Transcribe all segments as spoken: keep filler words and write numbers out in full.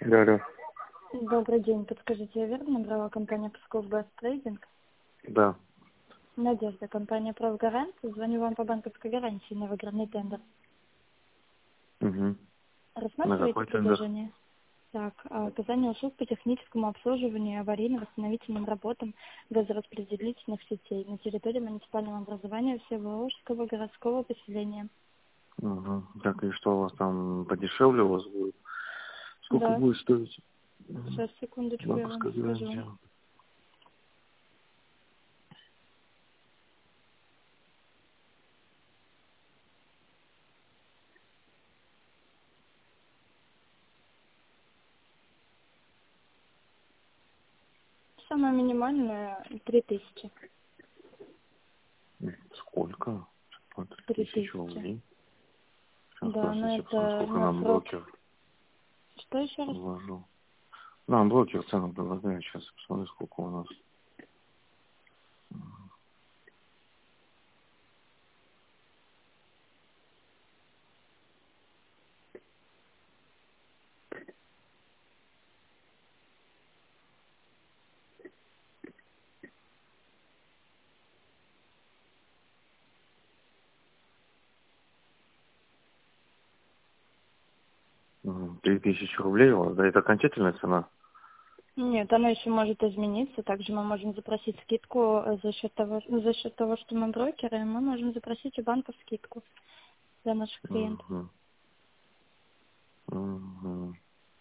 Да, алло. Добрый день. Подскажите, я верно набрала компания Псков Бест Трейдинг? Да. Надежда, компания Правгарант. Звоню вам по банковской гарантии на выигранный тендер. Угу. На Рассматриваете какой тендер? предложение? Так, а, оказание услуг по техническому обслуживанию, аварийно-восстановительным работам газораспределительных сетей на территории муниципального образования Всеволожского городского поселения. Угу. Так, и что у вас там подешевле у вас будет? Сколько Да, будет стоить? сейчас, секундочку, я вам Банковская скажу. гарантия. Самая минимальная три тысячи. М, Сколько? Вот, Три тысячу тысячи. рублей. Сейчас, Да, но подождите, посмотрим, это сколько на нам срок. брокер Что еще раз? предложил. Нам брокер цену предлагает. Сейчас посмотрим, сколько у нас. Мгм. Три тысячи рублей у вас, да, это окончательная цена? Нет, она еще может измениться. Также мы можем запросить скидку э, за счет того, ну, за счет того, что мы брокеры, мы можем запросить у банков скидку для наших клиентов. Угу. Угу.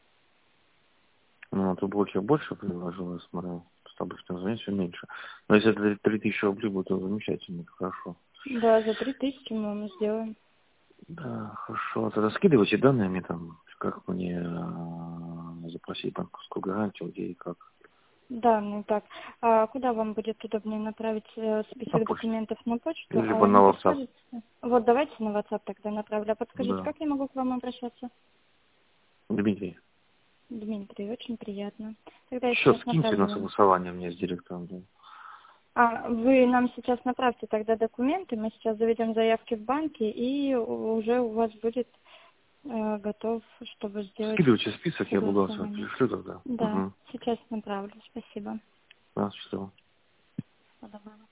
Ну, вот у блоке больше предложил, я смотрел. С обычным звонить все меньше. Но если это три тысячи рублей будет, то замечательно, это хорошо. Да, за три тысячи мы вам сделаем. Да, хорошо. Тогда скидывайте данные мне там, как мне э, запросить банковскую гарантию, где и как. Да, ну так. А куда вам будет удобнее направить э, На список почту. документов на почту? А Либо вы на не WhatsApp. подскажете? Вот давайте на WhatsApp тогда направлю. А подскажите, Да. как я могу к вам обращаться? Дмитрий. Дмитрий, очень приятно. Тогда я Счет сейчас скиньте направлю на вам. согласование мне с директором. Да. А вы нам сейчас направьте тогда документы, мы сейчас заведем заявки в банке, и уже у вас будет э, готов, чтобы сделать Скидывайте список, я бухгалтеру согласование. пришлю тогда. Да, Угу. сейчас направлю. Спасибо. Да, счастливо. Всего доброго.